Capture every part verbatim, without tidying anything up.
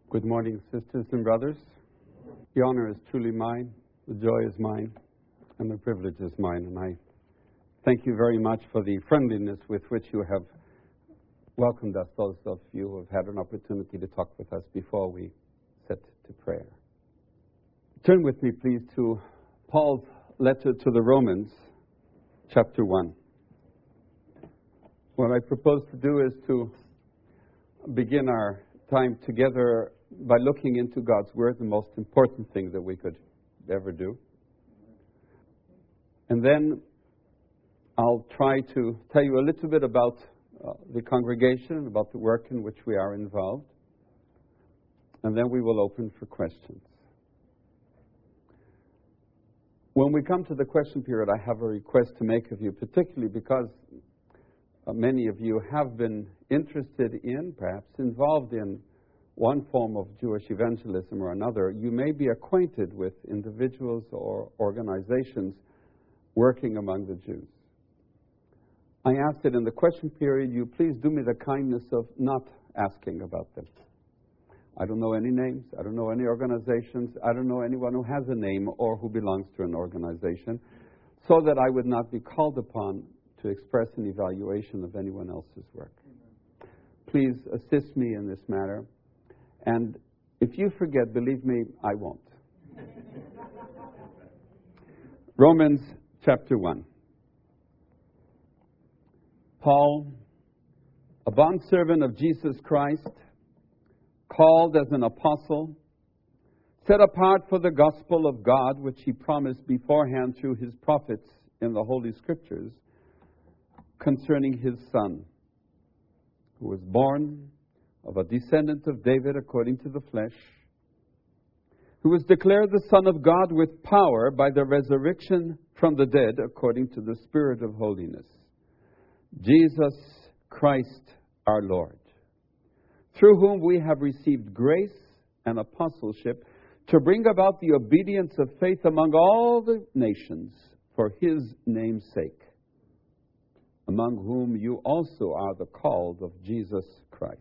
Good morning, sisters and brothers. The honor is truly mine, the joy is mine, and the privilege is mine. And I thank you very much for the friendliness with which you have welcomed us, those of you who have had an opportunity to talk with us before we set to prayer. Turn with me, please, to Paul's letter to the Romans, chapter one. What I propose to do is to begin our time together by looking into God's Word, the most important thing that we could ever do. And then I'll try to tell you a little bit about uh, the congregation, about the work in which we are involved. And then we will open for questions. When we come to the question period, I have a request to make of you, particularly because uh, many of you have been interested in, perhaps involved in, one form of Jewish evangelism or another. You may be acquainted with individuals or organizations working among the Jews. I ask that in the question period you please do me the kindness of not asking about them. I don't know any names. I don't know any organizations. I don't know anyone who has a name or who belongs to an organization, so that I would not be called upon to express an evaluation of anyone else's work. Please assist me in this matter. And if you forget, believe me, I won't. Romans chapter one. Paul, a bondservant of Jesus Christ, called as an apostle, set apart for the gospel of God, which he promised beforehand through his prophets in the Holy Scriptures, concerning his Son, who was born of a descendant of David according to the flesh, who was declared the Son of God with power by the resurrection from the dead according to the Spirit of holiness, Jesus Christ our Lord, through whom we have received grace and apostleship to bring about the obedience of faith among all the nations for his name's sake, among whom you also are the called of Jesus Christ.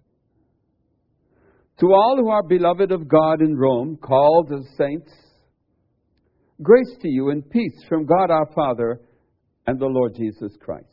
To all who are beloved of God in Rome, called as saints, grace to you and peace from God our Father and the Lord Jesus Christ.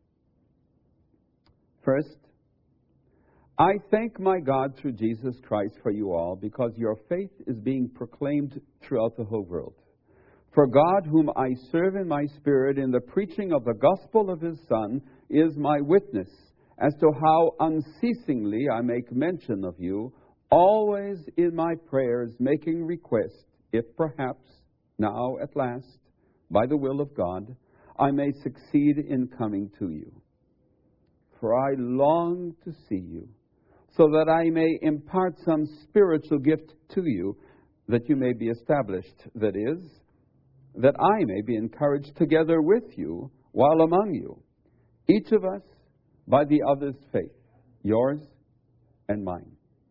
First, I thank my God through Jesus Christ for you all, because your faith is being proclaimed throughout the whole world. For God, whom I serve in my spirit in the preaching of the gospel of his Son, is my witness as to how unceasingly I make mention of you, always in my prayers making request, if perhaps now at last, by the will of God, I may succeed in coming to you. For I long to see you, so that I may impart some spiritual gift to you, that you may be established, that is, that I may be encouraged together with you while among you, each of us by the other's faith, yours and mine.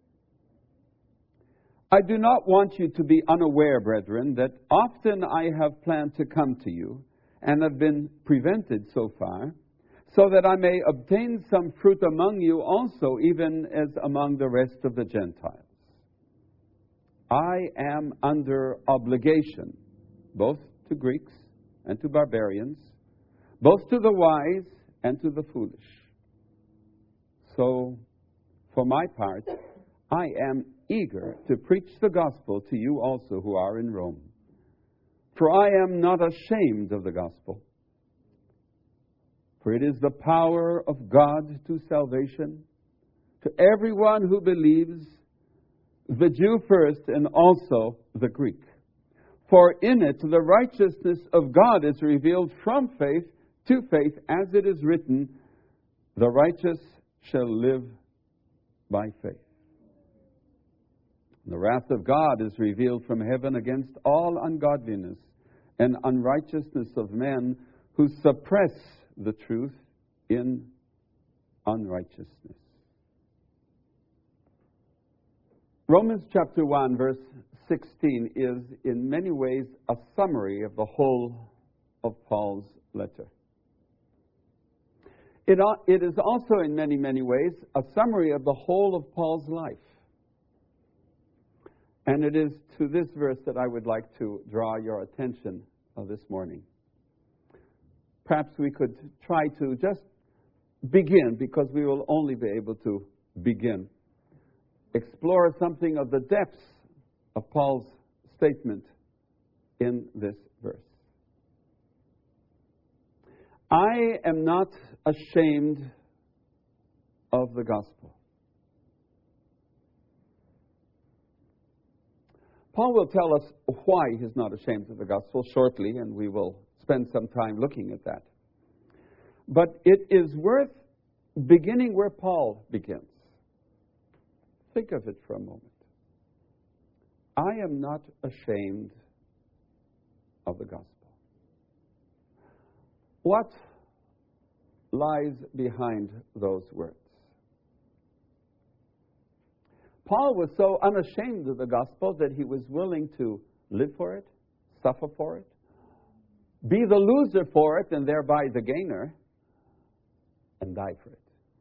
I do not want you to be unaware, brethren, that often I have planned to come to you, and have been prevented so far, so that I may obtain some fruit among you also, even as among the rest of the Gentiles. I am under obligation, both to Greeks and to barbarians, both to the wise and to the foolish. So, for my part, I am eager to preach the gospel to you also who are in Rome. For I am not ashamed of the gospel. For it is the power of God to salvation, to everyone who believes, the Jew first and also the Greek. For in it the righteousness of God is revealed from faith to faith, as it is written, the righteous shall live by faith. The wrath of God is revealed from heaven against all ungodliness and unrighteousness of men who suppress the truth in unrighteousness. Romans chapter one, verse sixteen is in many ways a summary of the whole of Paul's letter. It, it is also in many, many ways a summary of the whole of Paul's life. And it is to this verse that I would like to draw your attention uh, this morning. Perhaps we could try to just begin, because we will only be able to begin, explore something of the depths of Paul's statement in this verse. I am not ashamed of the gospel. Paul will tell us why he's not ashamed of the gospel shortly, and we will spend some time looking at that. But it is worth beginning where Paul begins. Think of it for a moment. I am not ashamed of the gospel. What lies behind those words? Paul was so unashamed of the gospel that he was willing to live for it, suffer for it, be the loser for it, and thereby the gainer, and die for it.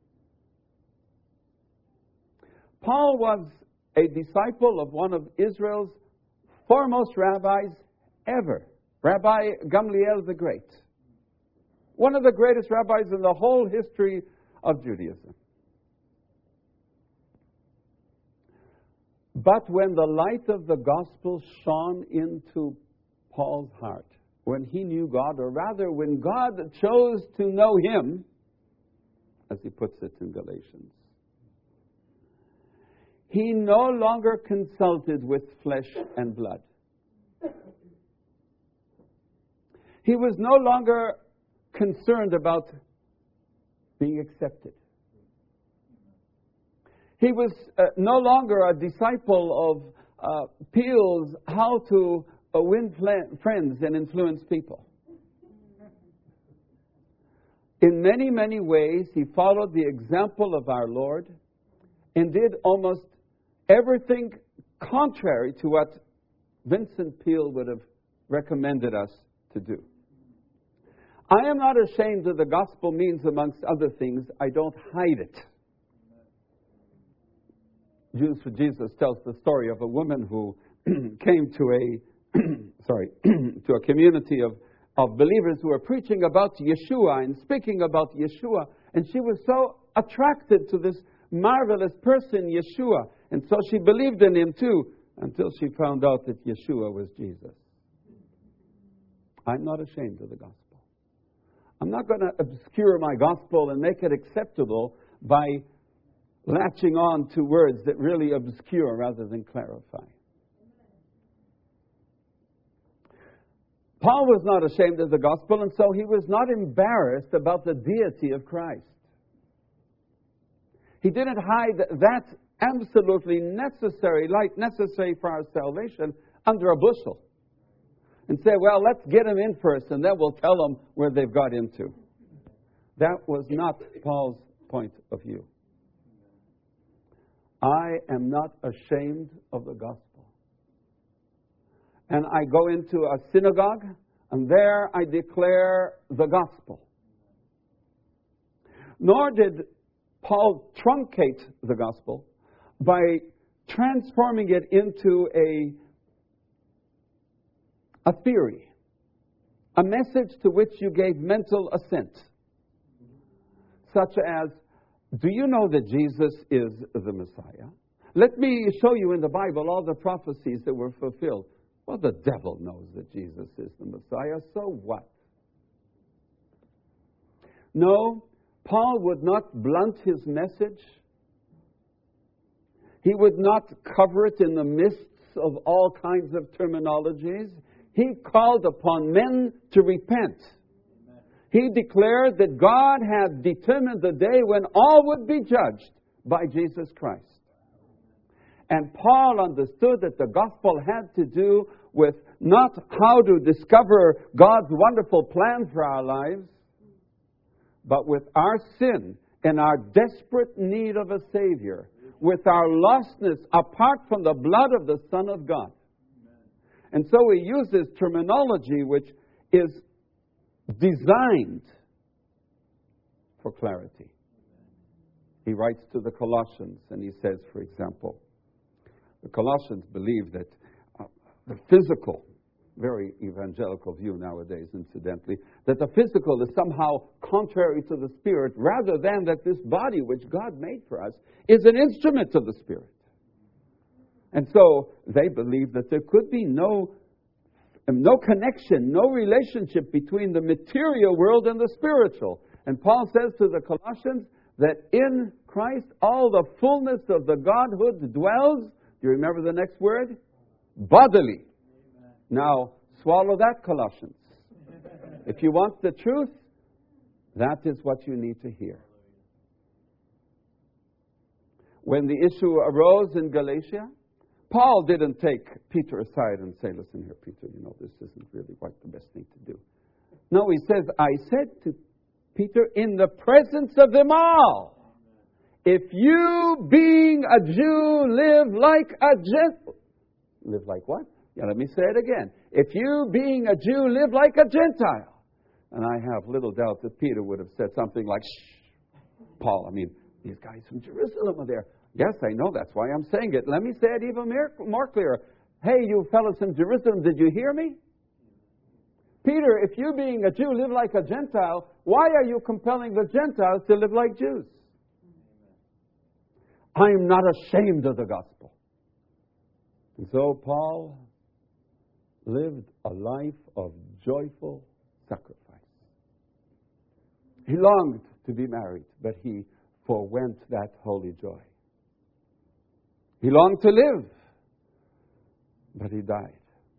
Paul was a disciple of one of Israel's foremost rabbis ever, Rabbi Gamliel the Great. One of the greatest rabbis in the whole history of Judaism. But when the light of the gospel shone into Paul's heart, when he knew God, or rather when God chose to know him, as he puts it in Galatians, he no longer consulted with flesh and blood. He was no longer concerned about being accepted. He was uh, no longer a disciple of uh, Peel's how to uh, win fl- friends and influence people. In many, many ways, he followed the example of our Lord and did almost everything contrary to what Vincent Peale would have recommended us to do. I am not ashamed of the gospel means, amongst other things, I don't hide it. Jews for Jesus tells the story of a woman who came to a sorry to a community of, of believers who were preaching about Yeshua and speaking about Yeshua, and she was so attracted to this marvelous person, Yeshua, and so she believed in him too, until she found out that Yeshua was Jesus. I'm not ashamed of the gospel. I'm not going to obscure my gospel and make it acceptable by latching on to words that really obscure rather than clarify. Paul was not ashamed of the gospel, and so he was not embarrassed about the deity of Christ. He didn't hide that absolutely necessary light necessary for our salvation under a bushel and say, well, let's get them in first and then we'll tell them where they've got into. That was not Paul's point of view. I am not ashamed of the gospel. And I go into a synagogue, and there I declare the gospel. Nor did Paul truncate the gospel by transforming it into a, a theory, a message to which you gave mental assent, such as, do you know that Jesus is the Messiah? Let me show you in the Bible all the prophecies that were fulfilled. Well, the devil knows that Jesus is the Messiah, so what? No, Paul would not blunt his message. He would not cover it in the mists of all kinds of terminologies. He called upon men to repent. He declared that God had determined the day when all would be judged by Jesus Christ. And Paul understood that the gospel had to do with not how to discover God's wonderful plan for our lives, but with our sin and our desperate need of a Savior, with our lostness apart from the blood of the Son of God. And so he uses terminology which is designed for clarity. He writes to the Colossians and he says, for example, The Colossians believe that uh, the physical, very evangelical view nowadays, incidentally, that the physical is somehow contrary to the spirit, rather than that this body, which God made for us, is an instrument of the Spirit. And so they believe that there could be no, no connection, no relationship between the material world and the spiritual. And Paul says to the Colossians that in Christ all the fullness of the Godhood dwells. Do you remember the next word? Bodily. Amen. Now, swallow that, Colossians. If you want the truth, that is what you need to hear. When the issue arose in Galatia, Paul didn't take Peter aside and say, listen here, Peter, you know, this isn't really quite the best thing to do. No, he says, I said to Peter, in the presence of them all, if you, being a Jew, live like a Gentile. Live like what? Yeah, let me say it again. If you, being a Jew, live like a Gentile. And I have little doubt that Peter would have said something like, shh, Paul, I mean, these guys from Jerusalem are there. Yes, I know, that's why I'm saying it. Let me say it even more clear. Hey, you fellows from Jerusalem, did you hear me? Peter, if you, being a Jew, live like a Gentile, why are you compelling the Gentiles to live like Jews? I am not ashamed of the gospel. And so Paul lived a life of joyful sacrifice. He longed to be married, but he forwent that holy joy. He longed to live, but he died.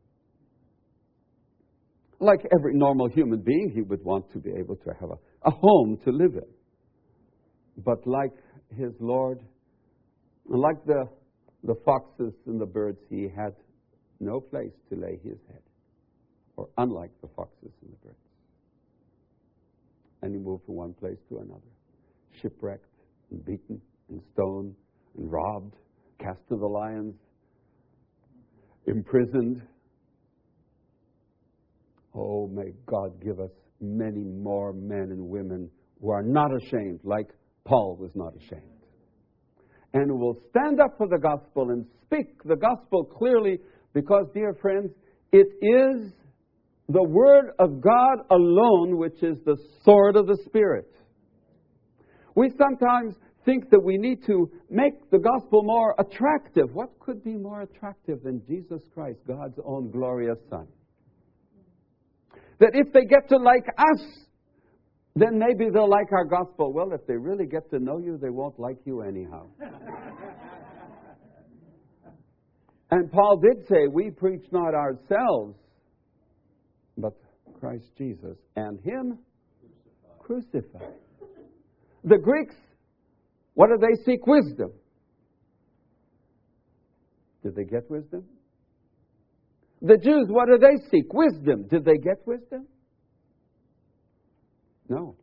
Like every normal human being, he would want to be able to have a, a home to live in. But like his Lord, like the, the foxes and the birds, he had no place to lay his head. Or unlike the foxes and the birds. And he moved from one place to another. Shipwrecked and beaten and stoned and robbed, cast to the lions, imprisoned. Oh, may God give us many more men and women who are not ashamed, like Paul was not ashamed. And who will stand up for the gospel and speak the gospel clearly, because, dear friends, it is the Word of God alone which is the sword of the Spirit. We sometimes think that we need to make the gospel more attractive. What could be more attractive than Jesus Christ, God's own glorious Son? That if they get to like us, then maybe they'll like our gospel. Well, if they really get to know you, they won't like you anyhow. And Paul did say, we preach not ourselves, but Christ Jesus, and Him crucified. crucified. The Greeks, what do they seek? Wisdom. Did they get wisdom? The Jews, what do they seek? Wisdom. Did they get wisdom? No.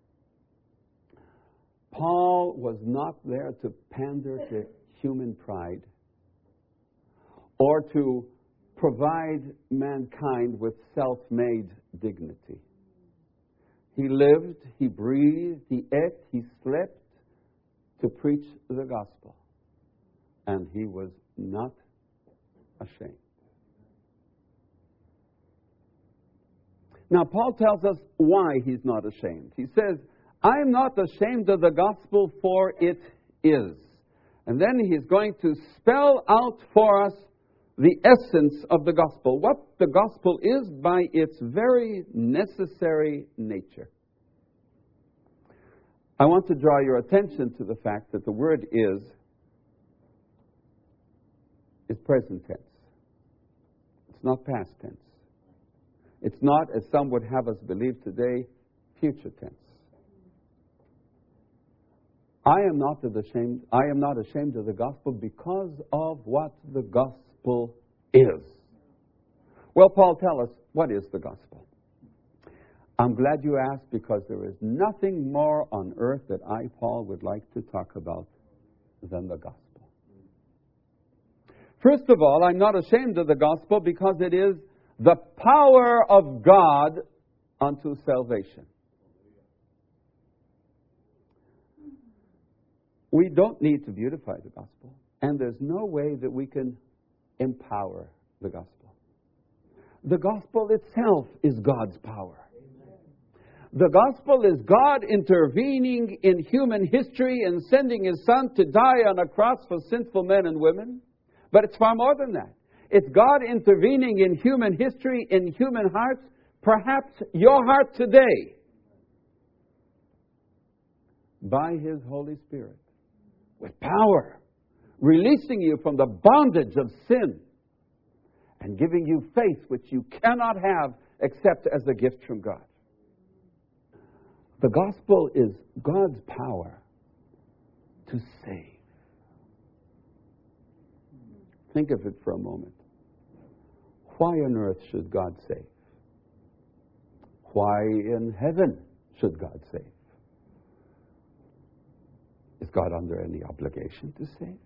Paul was not there to pander to human pride or to provide mankind with self-made dignity. He lived, he breathed, he ate, he slept to preach the gospel. And he was not ashamed. Now, Paul tells us why he's not ashamed. He says, I am not ashamed of the gospel, for it is. And then he's going to spell out for us the essence of the gospel, what the gospel is by its very necessary nature. I want to draw your attention to the fact that the word is is present tense. It's not past tense. It's not, as some would have us believe today, future tense. I am not ashamed. I am not ashamed of the gospel because of what the gospel is. Well, Paul, tell us, what is the gospel? I'm glad you asked, because there is nothing more on earth that I, Paul, would like to talk about than the gospel. First of all, I'm not ashamed of the gospel because it is the power of God unto salvation. We don't need to beautify the gospel. And there's no way that we can empower the gospel. The gospel itself is God's power. The gospel is God intervening in human history and sending His Son to die on a cross for sinful men and women. But it's far more than that. It's God intervening in human history, in human hearts, perhaps your heart today, by His Holy Spirit, with power, releasing you from the bondage of sin and giving you faith which you cannot have except as a gift from God. The gospel is God's power to save. Think of it for a moment. Why on earth should God save? Why in heaven should God save? Is God under any obligation to save?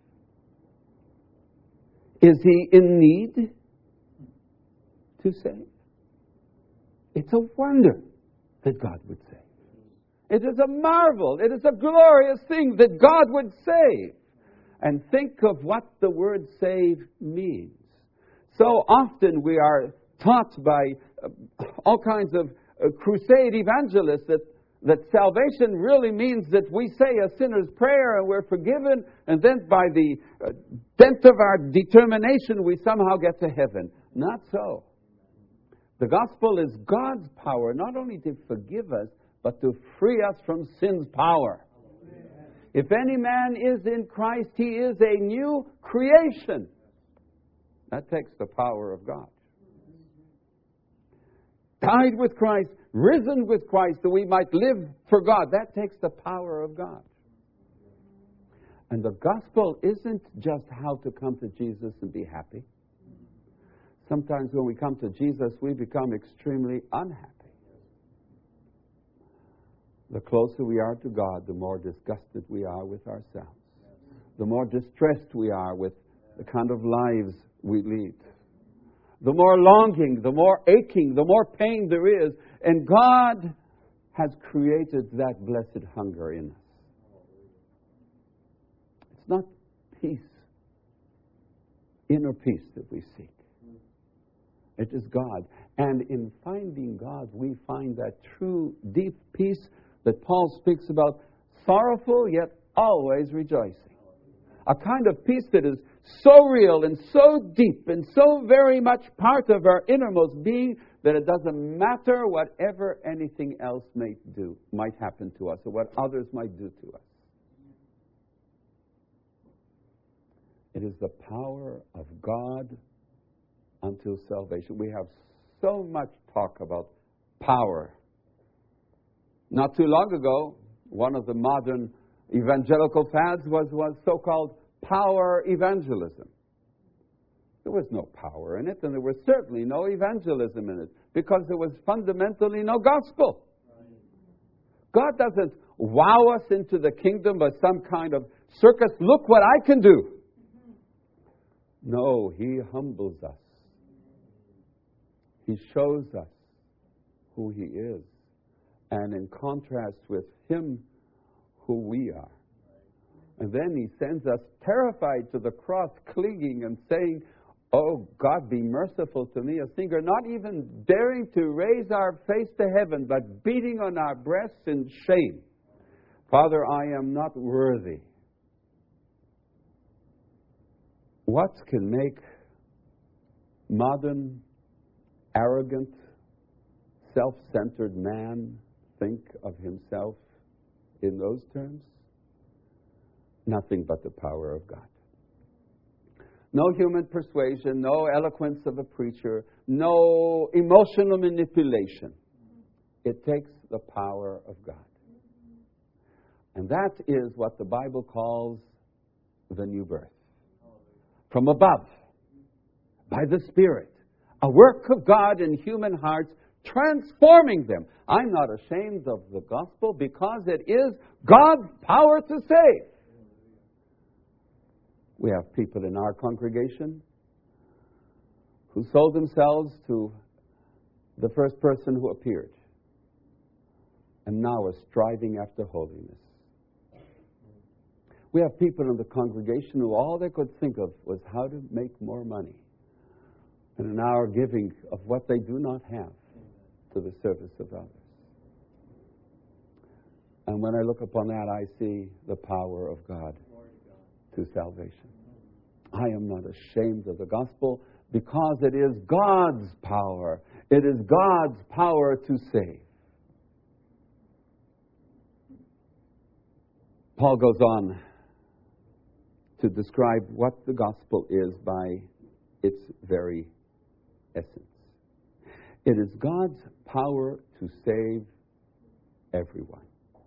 Is He in need to save? It's a wonder that God would save. It is a marvel. It is a glorious thing that God would save. And think of what the word save means. So often we are taught by uh, all kinds of uh, crusade evangelists that, that salvation really means that we say a sinner's prayer and we're forgiven, and then by the uh, dent of our determination we somehow get to heaven. Not so. The gospel is God's power not only to forgive us, but to free us from sin's power. Amen. If any man is in Christ, he is a new creation. That takes the power of God. Died with Christ, risen with Christ, that we might live for God. That takes the power of God. And the gospel isn't just how to come to Jesus and be happy. Sometimes when we come to Jesus, we become extremely unhappy. The closer we are to God, the more disgusted we are with ourselves. The more distressed we are with the kind of lives we lead. The more longing, the more aching, the more pain there is. And God has created that blessed hunger in us. It's not peace, inner peace that we seek. It is God. And in finding God, we find that true, deep peace that Paul speaks about, sorrowful yet always rejoicing. A kind of peace that is so real and so deep and so very much part of our innermost being that it doesn't matter whatever anything else may do, might happen to us, or what others might do to us. It is the power of God unto salvation. We have so much talk about power. Not too long ago, one of the modern evangelical fads was, was so-called power evangelism. There was no power in it, and there was certainly no evangelism in it, because there was fundamentally no gospel. God doesn't wow us into the kingdom by some kind of circus. Look what I can do. No, He humbles us. He shows us who He is. And in contrast with Him, who we are. And then He sends us terrified to the cross, clinging and saying, "Oh, God, be merciful to me, a sinner," not even daring to raise our face to heaven, but beating on our breasts in shame. "Father, I am not worthy." What can make modern, arrogant, self-centered man think of himself in those terms? Nothing but the power of God. No human persuasion, no eloquence of a preacher, no emotional manipulation. It takes the power of God. And that is what the Bible calls the new birth. From above, by the Spirit, a work of God in human hearts, transforming them. I'm not ashamed of the gospel because it is God's power to save. We have people in our congregation who sold themselves to the first person who appeared and now are striving after holiness. We have people in the congregation who all they could think of was how to make more money, and an hour giving of what they do not have to the service of others. And when I look upon that, I see the power of God to salvation. I am not ashamed of the gospel because it is God's power. It is God's power to save. Paul goes on to describe what the gospel is by its very essence. It is God's power to save everyone.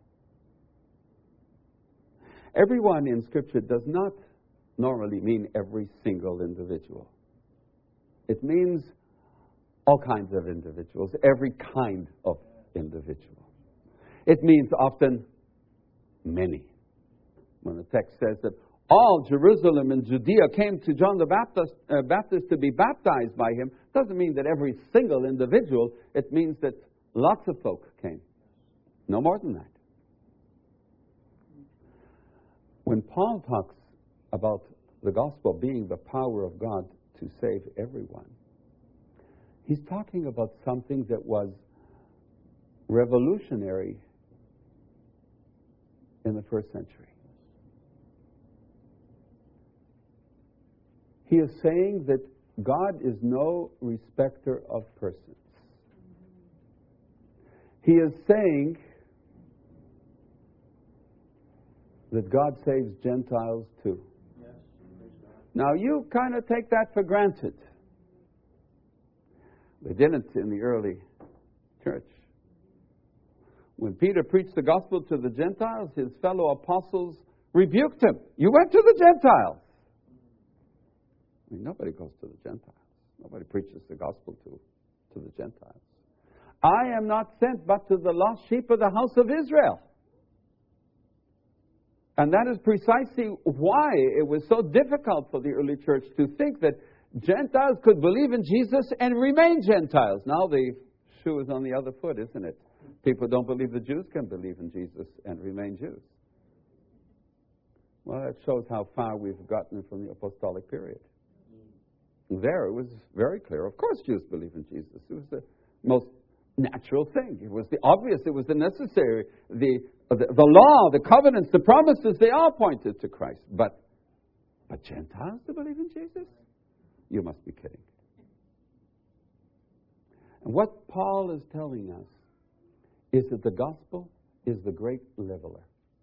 Everyone in Scripture does not normally mean every single individual. It means all kinds of individuals, every kind of individual. It means often many. When the text says that all Jerusalem and Judea came to John the Baptist, uh, Baptist to be baptized by him, doesn't mean that every single individual. It means that lots of folk came. No more than that. When Paul talks about the gospel being the power of God to save everyone, he's talking about something that was revolutionary in the first century. He is saying that God is no respecter of persons. He is saying that God saves Gentiles too. Yes. Now you kind of take that for granted. They didn't in the early church. When Peter preached the gospel to the Gentiles, his fellow apostles rebuked him. You went to the Gentiles. I mean, nobody goes to the Gentiles. Nobody preaches the gospel to, to the Gentiles. I am not sent but to the lost sheep of the house of Israel. And that is precisely why it was so difficult for the early church to think that Gentiles could believe in Jesus and remain Gentiles. Now the shoe is on the other foot, isn't it? People don't believe the Jews can believe in Jesus and remain Jews. Well, that shows how far we've gotten from the apostolic period. There it was very clear. Of course Jews believe in Jesus. It was the most natural thing. It was the obvious. It was the necessary. The, the, the law, the covenants, the promises, they all pointed to Christ. But, but Gentiles to believe in Jesus? You must be kidding. And what Paul is telling us is that the gospel is the great leveler.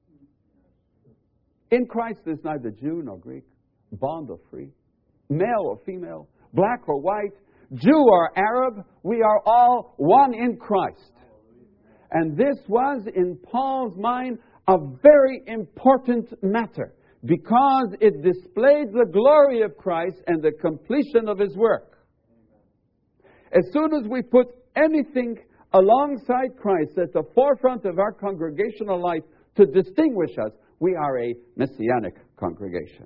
In Christ there's neither Jew nor Greek, bond or free, male or female, black or white, Jew or Arab. We are all one in Christ. And this was, in Paul's mind, a very important matter because it displayed the glory of Christ and the completion of His work. As soon as we put anything alongside Christ at the forefront of our congregational life to distinguish us, we are a messianic congregation.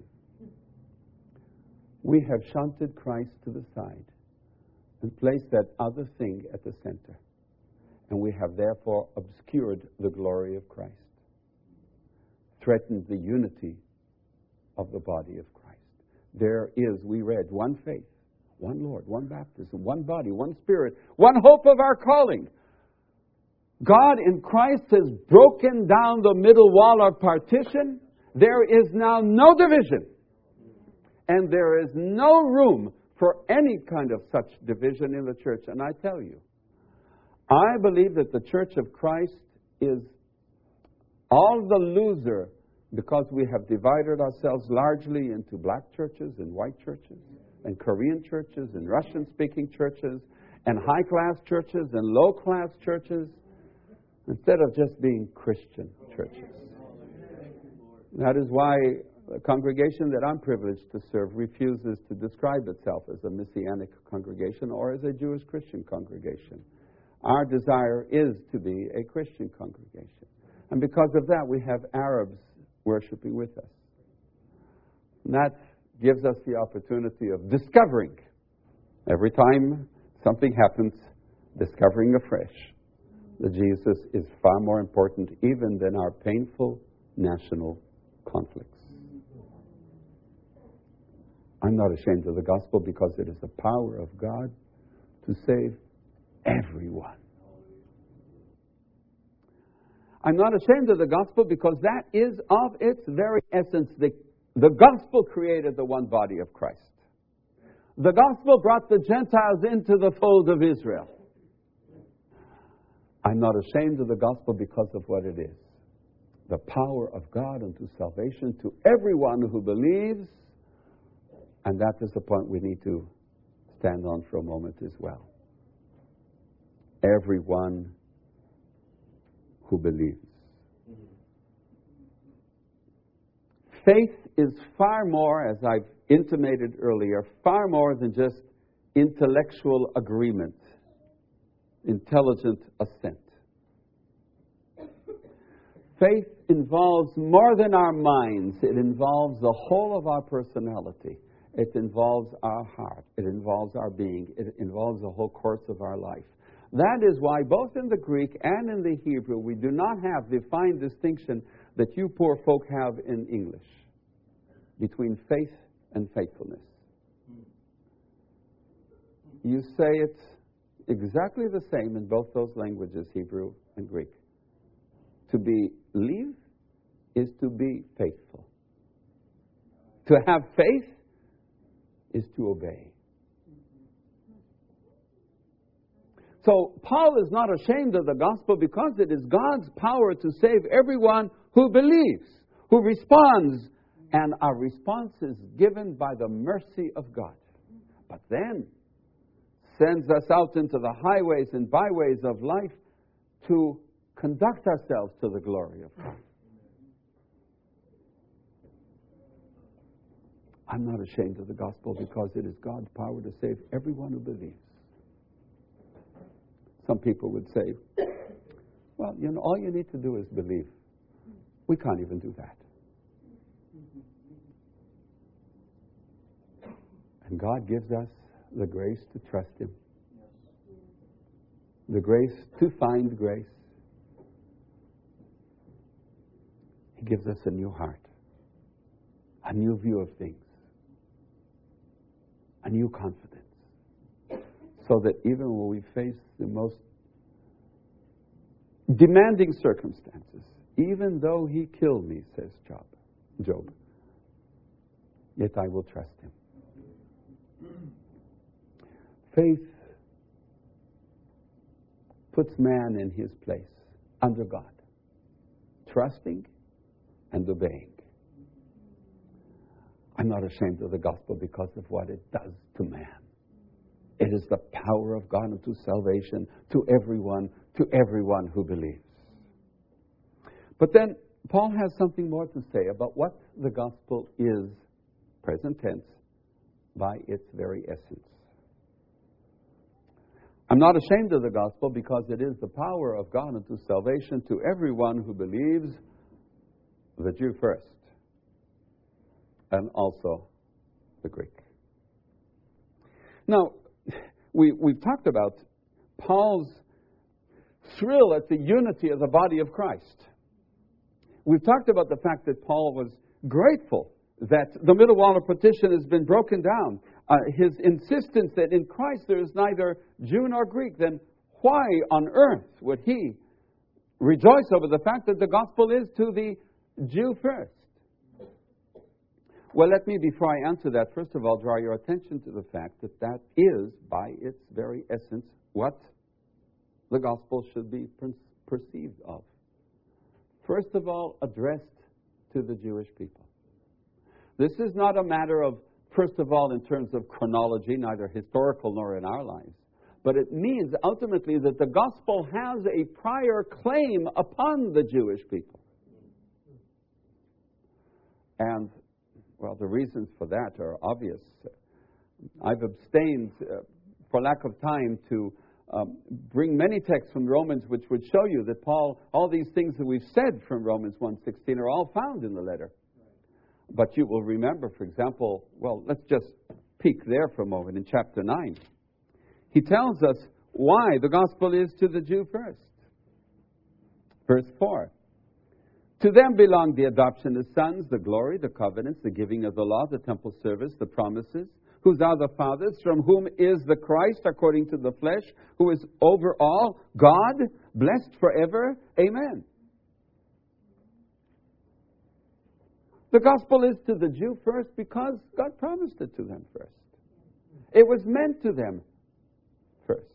We have shunted Christ to the side and placed that other thing at the center. And we have therefore obscured the glory of Christ, threatened the unity of the body of Christ. There is, we read, one faith, one Lord, one baptism, one body, one Spirit, one hope of our calling. God in Christ has broken down the middle wall of partition. There is now no division. And there is no room for any kind of such division in the church. And I tell you, I believe that the Church of Christ is all the loser because we have divided ourselves largely into black churches and white churches and Korean churches and Russian-speaking churches and high-class churches and low-class churches instead of just being Christian churches. That is why the congregation that I'm privileged to serve refuses to describe itself as a Messianic congregation or as a Jewish Christian congregation. Our desire is to be a Christian congregation. And because of that, we have Arabs worshiping with us. And that gives us the opportunity of discovering, every time something happens, discovering afresh that Jesus is far more important even than our painful national conflicts. I'm not ashamed of the gospel because it is the power of God to save everyone. I'm not ashamed of the gospel because that is of its very essence. The, the gospel created the one body of Christ. The gospel brought the Gentiles into the fold of Israel. I'm not ashamed of the gospel because of what it is. The power of God unto salvation to everyone who believes. And that is the point we need to stand on for a moment as well. Everyone who believes. Faith is far more, as I've intimated earlier, far more than just intellectual agreement, intelligent assent. Faith involves more than our minds. It involves the whole of our personality. It involves our heart. It involves our being. It involves the whole course of our life. That is why both in the Greek and in the Hebrew we do not have the fine distinction that you poor folk have in English between faith and faithfulness. You say it exactly the same in both those languages, Hebrew and Greek. To believe is to be faithful. To have faith is to obey. So Paul is not ashamed of the gospel because it is God's power to save everyone who believes, who responds, and our response is given by the mercy of God. But then sends us out into the highways and byways of life to conduct ourselves to the glory of God. I'm not ashamed of the gospel because it is God's power to save everyone who believes. Some people would say, well, you know, all you need to do is believe. We can't even do that. And God gives us the grace to trust Him. The grace to find grace. He gives us a new heart. A new view of things. A new confidence. So that even when we face the most demanding circumstances, even though He killed me, says Job, Job, yet I will trust Him. Faith puts man in his place under God, trusting and obeying. I'm not ashamed of the gospel because of what it does to man. It is the power of God unto salvation to everyone, to everyone who believes. But then Paul has something more to say about what the gospel is, present tense, by its very essence. I'm not ashamed of the gospel because it is the power of God unto salvation to everyone who believes, the Jew first, and also the Greek. Now, we, we've talked about Paul's thrill at the unity of the body of Christ. We've talked about the fact that Paul was grateful that the middle wall of partition has been broken down. Uh, his insistence that in Christ there is neither Jew nor Greek, then why on earth would he rejoice over the fact that the gospel is to the Jew first? Well, let me, before I answer that, first of all, draw your attention to the fact that that is, by its very essence, what the gospel should be per- perceived of. First of all, addressed to the Jewish people. This is not a matter of, first of all, in terms of chronology, neither historical nor in our lives, but it means ultimately that the gospel has a prior claim upon the Jewish people. And, well, the reasons for that are obvious. I've abstained, uh, for lack of time, to um, bring many texts from Romans which would show you that Paul, all these things that we've said from Romans one sixteen are all found in the letter. But you will remember, for example, well, let's just peek there for a moment in chapter nine. He tells us why the gospel is to the Jew first. Verse four. To them belong the adoption as sons, the glory, the covenants, the giving of the law, the temple service, the promises, whose are the fathers, from whom is the Christ according to the flesh, who is over all, God, blessed forever. Amen. The gospel is to the Jew first because God promised it to them first. It was meant to them first.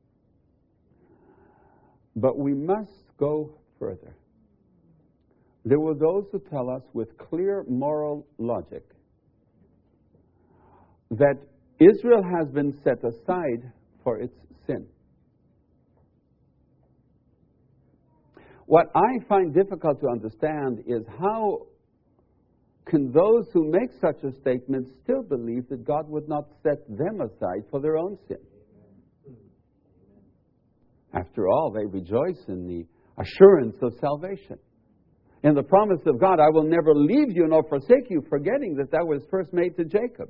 But we must go further. There were those who tell us with clear moral logic that Israel has been set aside for its sin. What I find difficult to understand is how can those who make such a statement still believe that God would not set them aside for their own sin? After all, they rejoice in the assurance of salvation. In the promise of God, I will never leave you nor forsake you, forgetting that that was first made to Jacob.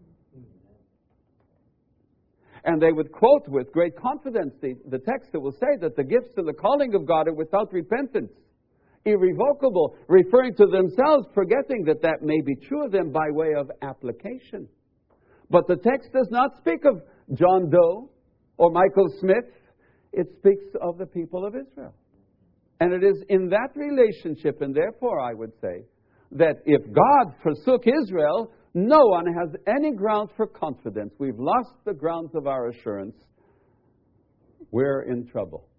And they would quote with great confidence the, the text that will say that the gifts to the calling of God are without repentance, irrevocable, referring to themselves, forgetting that that may be true of them by way of application. But the text does not speak of John Doe or Michael Smith. It speaks of the people of Israel. And it is in that relationship, and therefore I would say, that if God forsook Israel, no one has any ground for confidence. We've lost the grounds of our assurance. We're in trouble.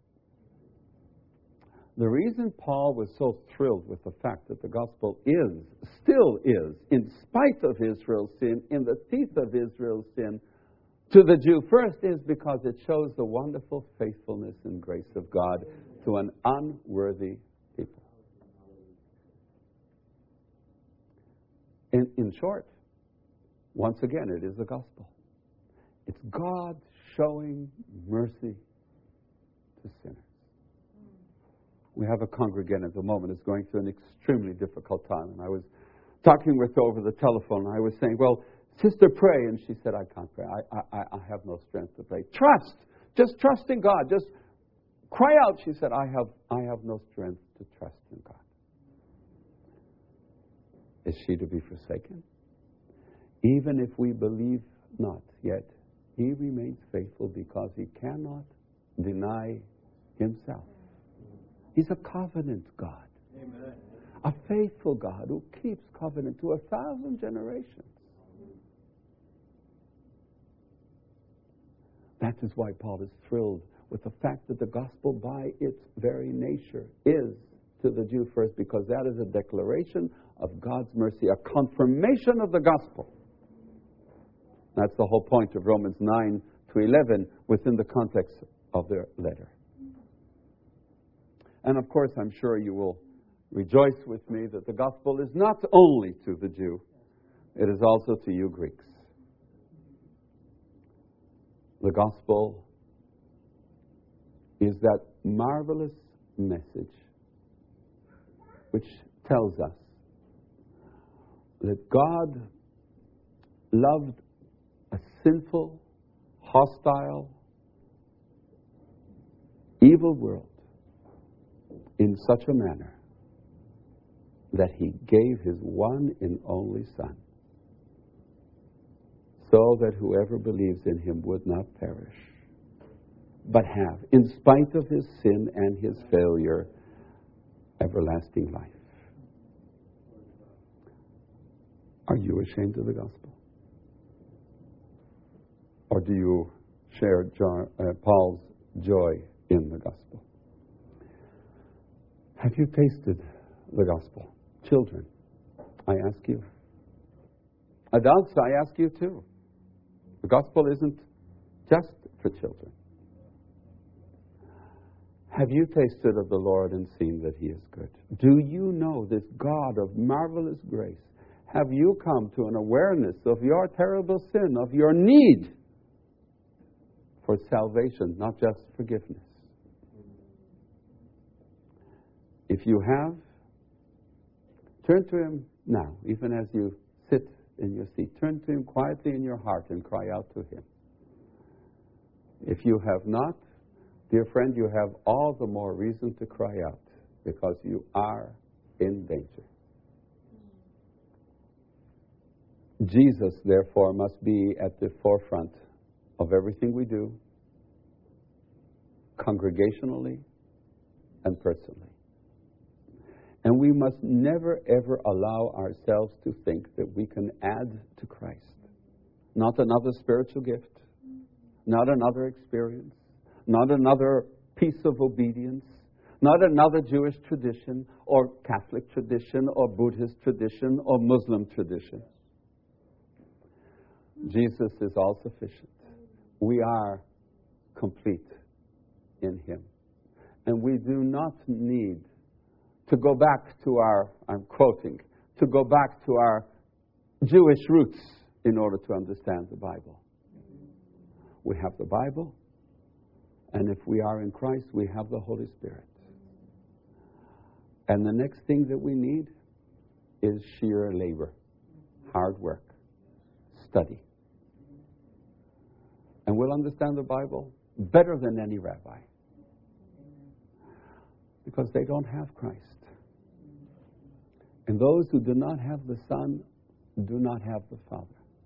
The reason Paul was so thrilled with the fact that the gospel is, still is, in spite of Israel's sin, in the teeth of Israel's sin, to the Jew first, is because it shows the wonderful faithfulness and grace of God to an unworthy people. In, in short, once again, it is the gospel. It's God showing mercy to sinners. We have a congregant at the moment who's going through an extremely difficult time. And I was talking with her over the telephone, and I was saying, well, sister, pray. And she said, I can't pray. I, I, I have no strength to pray. Trust. Just trust in God. Just cry out. She said, I have, I have no strength to trust in God. Is she to be forsaken? Even if we believe not, yet He remains faithful because He cannot deny Himself. He's a covenant God. Amen. A faithful God who keeps covenant to a thousand generations. That is why Paul is thrilled with the fact that the gospel by its very nature is to the Jew first, because that is a declaration of God's mercy, a confirmation of the gospel. That's the whole point of Romans nine to eleven within the context of their letter. And of course, I'm sure you will rejoice with me that the gospel is not only to the Jew, it is also to you Greeks. The gospel is that marvelous message which tells us that God loved a sinful, hostile, evil world in such a manner that He gave His one and only Son, so that whoever believes in Him would not perish, but have, in spite of his sin and his failure, everlasting life. Are you ashamed of the gospel? Or do you share John, uh, Paul's joy in the gospel? Have you tasted the gospel? Children, I ask you. Adults, I ask you too. The gospel isn't just for children. Have you tasted of the Lord and seen that He is good? Do you know this God of marvelous grace? Have you come to an awareness of your terrible sin, of your need for salvation, not just forgiveness? If you have, turn to Him now, even as you sit in your seat. Turn to Him quietly in your heart and cry out to Him. If you have not, dear friend, you have all the more reason to cry out, because you are in danger. Jesus, therefore, must be at the forefront of everything we do, congregationally and personally. And we must never, ever allow ourselves to think that we can add to Christ. Not another spiritual gift, not another experience, not another piece of obedience, not another Jewish tradition or Catholic tradition or Buddhist tradition or Muslim tradition. Jesus is all sufficient. We are complete in Him. And we do not need to go back to our, I'm quoting, to go back to our Jewish roots in order to understand the Bible. We have the Bible, and if we are in Christ, we have the Holy Spirit. And the next thing that we need is sheer labor, hard work, study. And we'll understand the Bible better than any rabbi, because they don't have Christ. And those who do not have the Son do not have the Father.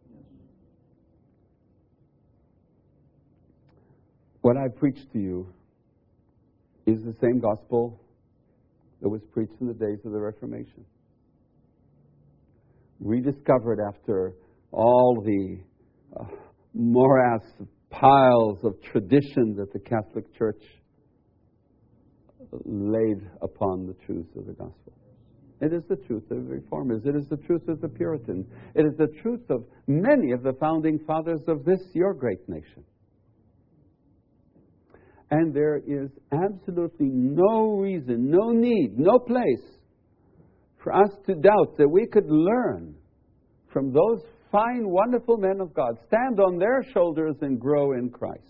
What I preach to you is the same gospel that was preached in the days of the Reformation. Rediscovered after all the uh, morass piles of tradition that the Catholic Church laid upon the truths of the gospel. It is the truth of the Reformers. It is the truth of the Puritans. It is the truth of many of the founding fathers of this, your great nation. And there is absolutely no reason, no need, no place for us to doubt that we could learn from those fine, wonderful men of God, stand on their shoulders and grow in Christ.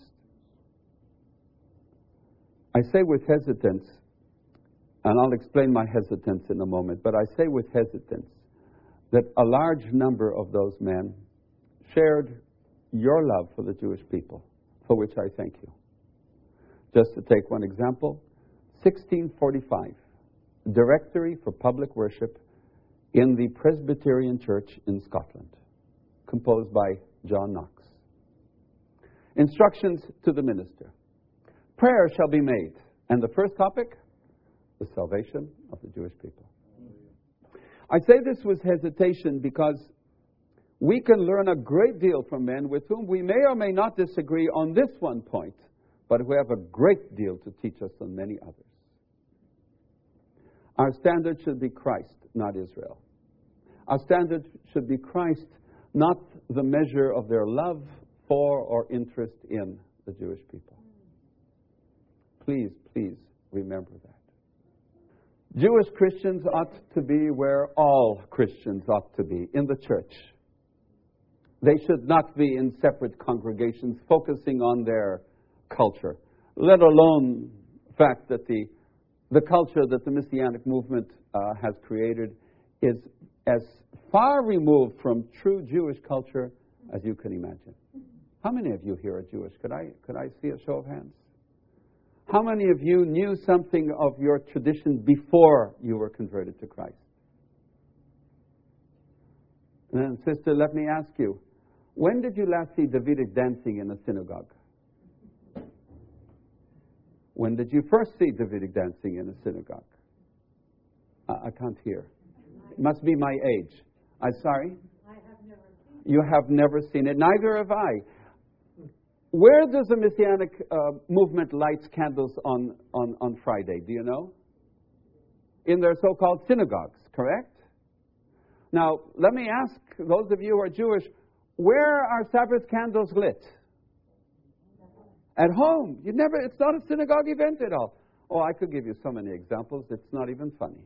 I say with hesitance, and I'll explain my hesitance in a moment, but I say with hesitance that a large number of those men shared your love for the Jewish people, for which I thank you. Just to take one example, sixteen forty-five, Directory for Public Worship in the Presbyterian Church in Scotland, composed by John Knox. Instructions to the minister. Prayer shall be made. And the first topic, the salvation of the Jewish people. I say this with hesitation because we can learn a great deal from men with whom we may or may not disagree on this one point, but who have a great deal to teach us on many others. Our standard should be Christ, not Israel. Our standard should be Christ, not the measure of their love for or interest in the Jewish people. Please, please remember that. Jewish Christians ought to be where all Christians ought to be, in the church. They should not be in separate congregations focusing on their culture, let alone the fact that the, the culture that the Messianic movement uh, has created is as far removed from true Jewish culture as you can imagine. How many of you here are Jewish? Could I, could I see a show of hands? How many of you knew something of your tradition before you were converted to Christ? And then, sister, let me ask you, when did you last see Davidic dancing in a synagogue? When did you first see Davidic dancing in a synagogue? I, I can't hear. It must be my age. I'm sorry? I have never seen it. You have never seen it. Neither have I. Where does the Messianic uh, movement light candles on, on, on Friday? Do you know? In their so-called synagogues, correct? Now, let me ask those of you who are Jewish, where are Sabbath candles lit? At home. You never, it's not a synagogue event at all. Oh, I could give you so many examples. It's not even funny.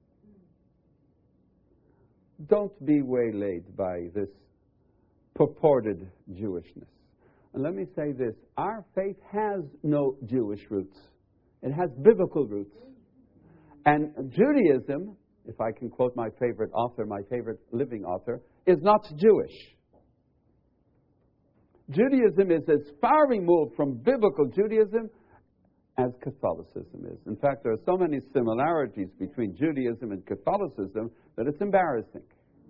Don't be waylaid by this purported Jewishness. And let me say this. Our faith has no Jewish roots. It has biblical roots. And Judaism, if I can quote my favorite author, my favorite living author, is not Jewish. Judaism is as far removed from biblical Judaism as Catholicism is. In fact, there are so many similarities between Judaism and Catholicism that it's embarrassing.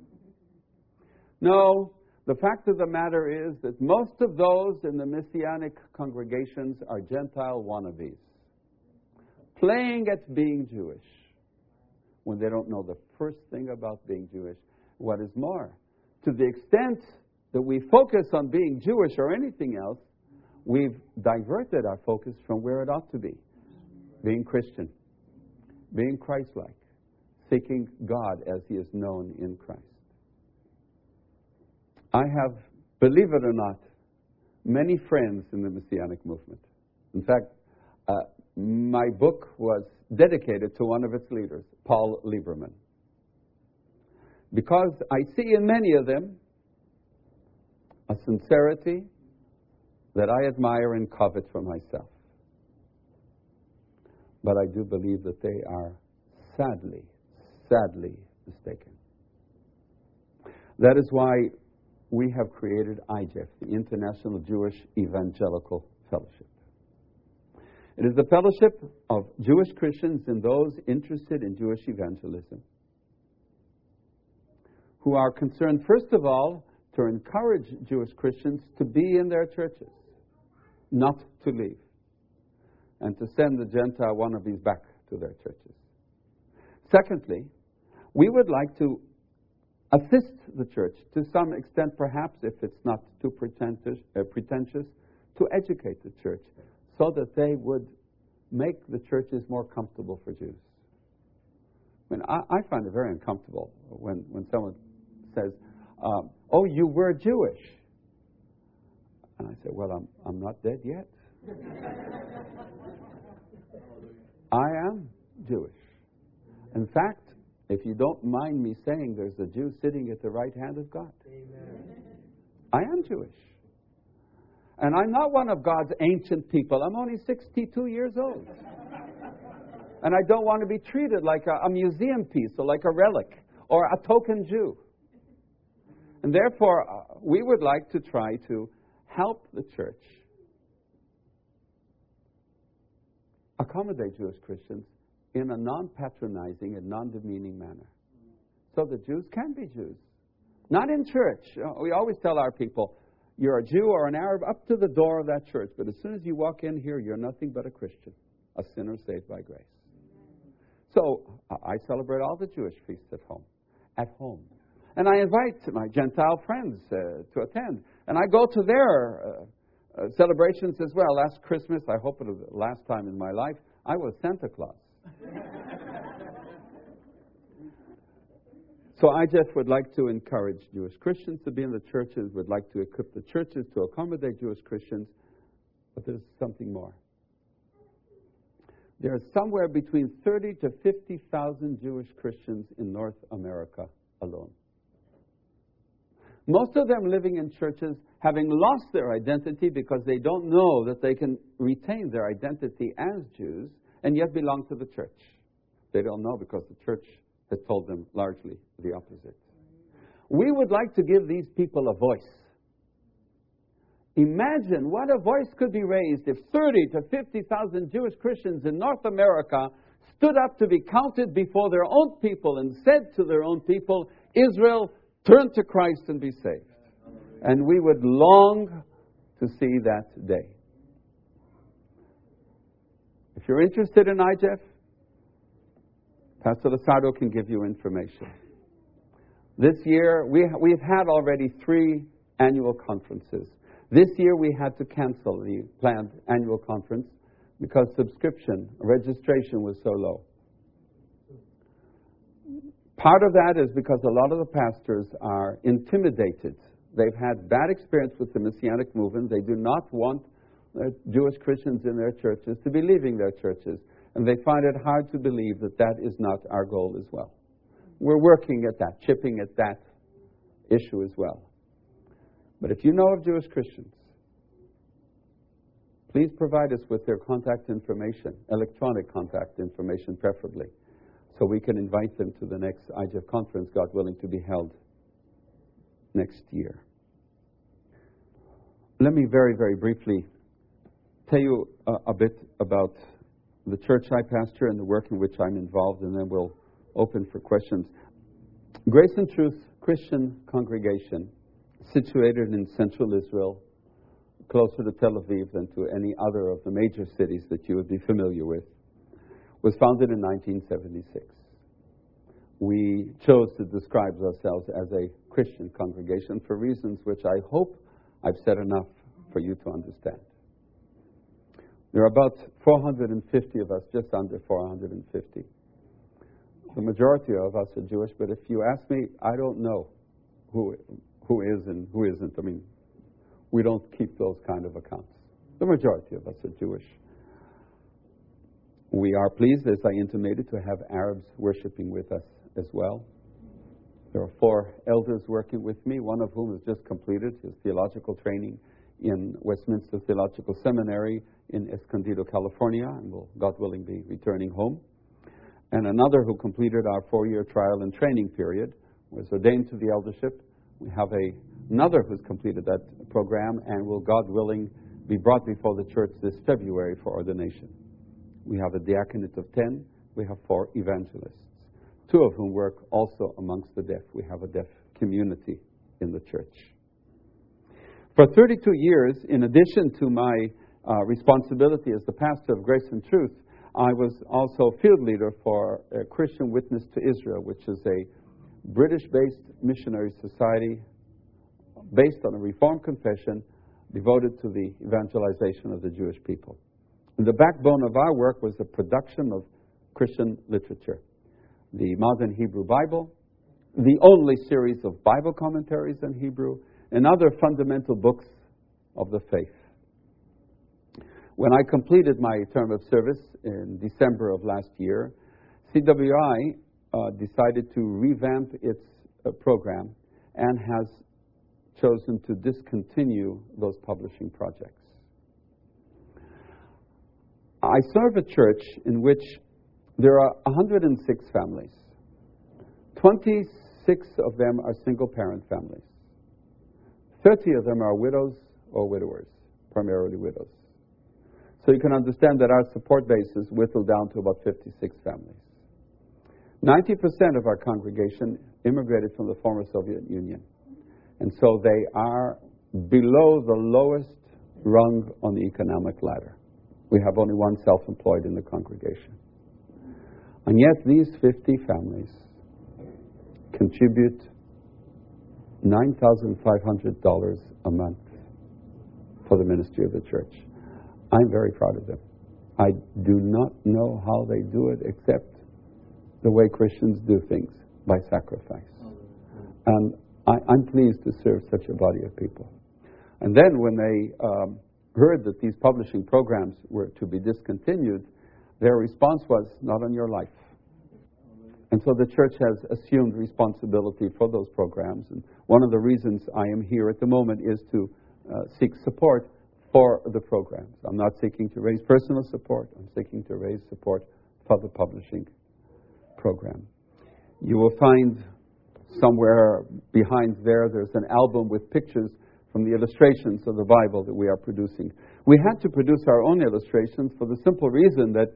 No, the fact of the matter is that most of those in the Messianic congregations are Gentile wannabes, playing at being Jewish when they don't know the first thing about being Jewish. What is more, to the extent that we focus on being Jewish or anything else, we've diverted our focus from where it ought to be. Being Christian, being Christ-like, seeking God as He is known in Christ. I have, believe it or not, many friends in the Messianic movement. In fact, uh, my book was dedicated to one of its leaders, Paul Lieberman. Because I see in many of them a sincerity that I admire and covet for myself. But I do believe that they are sadly, sadly mistaken. That is why we have created I J E F, the International Jewish Evangelical Fellowship. It is the fellowship of Jewish Christians and those interested in Jewish evangelism, who are concerned, first of all, to encourage Jewish Christians to be in their churches, not to leave, and to send the Gentile wannabes back to their churches. Secondly, we would like to assist the church to some extent, perhaps, if it's not too pretentious, uh, pretentious, to educate the church so that they would make the churches more comfortable for Jews. I mean, I, I find it very uncomfortable when, when someone says, um, oh, you were Jewish. And I say, well, I'm, I'm not dead yet. I am Jewish. In fact, if you don't mind me saying, there's a Jew sitting at the right hand of God. Amen. I am Jewish. And I'm not one of God's ancient people. I'm only sixty-two years old. And I don't want to be treated like a, a museum piece or like a relic or a token Jew. And therefore, uh, we would like to try to help the church accommodate Jewish Christians in a non-patronizing and non-demeaning manner, so that Jews can be Jews. Not in church. We always tell our people, you're a Jew or an Arab up to the door of that church, but as soon as you walk in here, you're nothing but a Christian, a sinner saved by grace. So I celebrate all the Jewish feasts at home, at home. And I invite my Gentile friends uh, to attend. And I go to their uh, uh, celebrations as well. Last Christmas, I hope it was the last time in my life, I was Santa Claus. So I just would like to encourage Jewish Christians to be in the churches, would like to equip the churches to accommodate Jewish Christians, but there's something more. There are somewhere between thirty to fifty thousand Jewish Christians in North America alone. Most of them living in churches having lost their identity because they don't know that they can retain their identity as Jews and yet belong to the church. They don't know because the church has told them largely the opposite. We would like to give these people a voice. Imagine what a voice could be raised if thirty to fifty thousand Jewish Christians in North America stood up to be counted before their own people and said to their own people, Israel, turn to Christ and be saved. And we would long to see that day. If you're interested in I J E F, Pastor Lasardo can give you information. This year, we, we've had already three annual conferences. This year, we had to cancel the planned annual conference because subscription, registration was so low. Part of that is because a lot of the pastors are intimidated. They've had bad experience with the Messianic movement. They do not want Jewish Christians in their churches to be leaving their churches. And they find it hard to believe that that is not our goal as well. We're working at that, chipping at that issue as well. But if you know of Jewish Christians, please provide us with their contact information, electronic contact information preferably, so we can invite them to the next I J E F conference, God willing, to be held next year. Let me very, very briefly tell you a, a bit about the church I pastor and the work in which I'm involved, and then we'll open for questions. Grace and Truth Christian Congregation, situated in central Israel, closer to Tel Aviv than to any other of the major cities that you would be familiar with, was founded in nineteen seventy-six. We chose to describe ourselves as a Christian congregation for reasons which I hope I've said enough for you to understand. There are about four hundred fifty of us, just under four hundred fifty. The majority of us are Jewish, but if you ask me, I don't know who who is and who isn't. I mean, we don't keep those kind of accounts. The majority of us are Jewish. We are pleased, as I intimated, to have Arabs worshiping with us as well. There are four elders working with me, one of whom has just completed his theological training in Westminster Theological Seminary in Escondido, California, and will, God willing, be returning home. And another who completed our four-year trial and training period, was ordained to the eldership. We have a, another who's completed that program and will, God willing, be brought before the church this February for ordination. We have a diaconate of ten. We have four evangelists, two of whom work also amongst the deaf. We have a deaf community in the church. For thirty-two years, in addition to my uh, responsibility as the pastor of Grace and Truth, I was also field leader for a Christian Witness to Israel, which is a British-based missionary society based on a Reformed confession devoted to the evangelization of the Jewish people. And the backbone of our work was the production of Christian literature, the Modern Hebrew Bible, the only series of Bible commentaries in Hebrew, and other fundamental books of the faith. When I completed my term of service in December of last year, C W I uh, decided to revamp its uh, program and has chosen to discontinue those publishing projects. I serve a church in which there are one hundred six families. twenty-six of them are single-parent families. thirty of them are widows or widowers, primarily widows. So you can understand that our support base is whittled down to about fifty-six families. ninety percent of our congregation immigrated from the former Soviet Union. And so they are below the lowest rung on the economic ladder. We have only one self-employed in the congregation. And yet these fifty families contribute nine thousand five hundred dollars a month for the ministry of the church. I'm very proud of them. I do not know how they do it except the way Christians do things, by sacrifice. And I, I'm pleased to serve such a body of people. And then when they um, heard that these publishing programs were to be discontinued, their response was, not on your life. And so the church has assumed responsibility for those programs. And one of the reasons I am here at the moment is to uh, seek support for the programs. I'm not seeking to raise personal support. I'm seeking to raise support for the publishing program. You will find somewhere behind there, there's an album with pictures from the illustrations of the Bible that we are producing. We had to produce our own illustrations for the simple reason that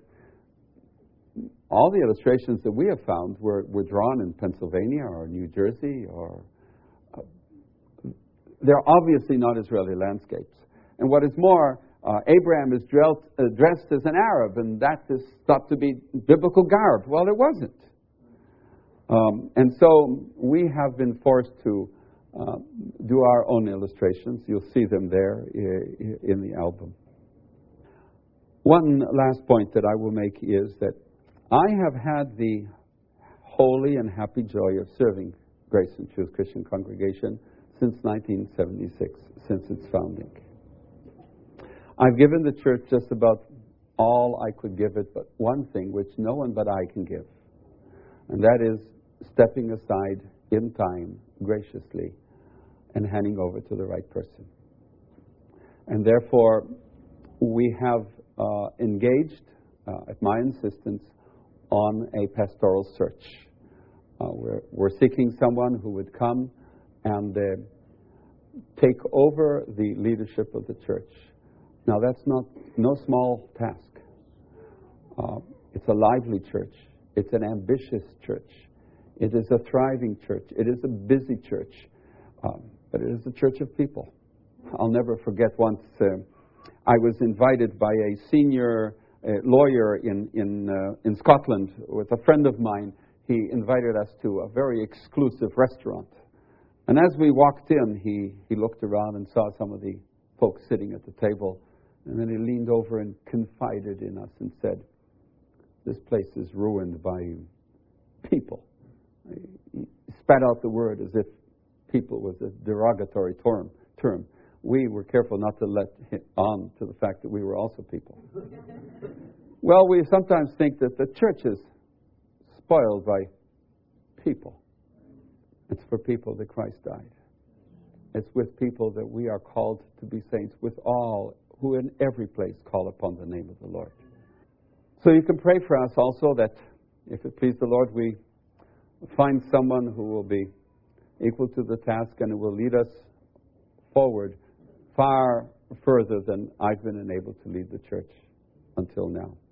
all the illustrations that we have found were, were drawn in Pennsylvania or New Jersey, or uh, they're obviously not Israeli landscapes. And what is more, uh, Abraham is dressed, uh, dressed as an Arab, and that is thought to be biblical garb. Well, it wasn't. Um, and so we have been forced to uh, do our own illustrations. You'll see them there i- in the album. One last point that I will make is that I have had the holy and happy joy of serving Grace and Truth Christian Congregation since nineteen seventy-six, since its founding. I've given the church just about all I could give it, but one thing which no one but I can give, and that is stepping aside in time, graciously, and handing over to the right person. And therefore, we have uh, engaged, uh, at my insistence, on a pastoral search. Uh, we're, we're seeking someone who would come and uh, take over the leadership of the church. Now, that's not no small task. Uh, it's a lively church. It's an ambitious church. It is a thriving church. It is a busy church. Um, but it is a church of people. I'll never forget once uh, I was invited by a senior uh, lawyer in in, uh, in Scotland with a friend of mine. He invited us to a very exclusive restaurant. And as we walked in, he, he looked around and saw some of the folks sitting at the table. And then he leaned over and confided in us and said, "This place is ruined by people." He spat out the word as if people was a derogatory term. term. We were careful not to let it on to the fact that we were also people. Well, we sometimes think that the church is spoiled by people. It's for people that Christ died. It's with people that we are called to be saints, with all who in every place call upon the name of the Lord. So you can pray for us also that, if it please the Lord, we find someone who will be equal to the task and who will lead us forward far further than I've been enabled to lead the church until now.